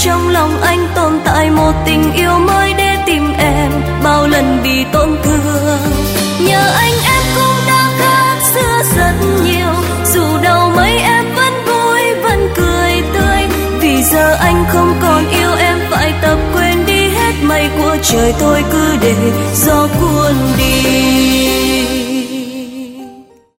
trong lòng anh tồn tại một tình yêu mới để tìm em bao lần bị tổn thương. Nhờ anh em cũng đã khác xưa rất nhiều, dù đầu mấy em vẫn vui vẫn cười tươi. Vì giờ anh không còn yêu em, phải tập quên đi hết mây của trời, thôi cứ để gió cuốn đi.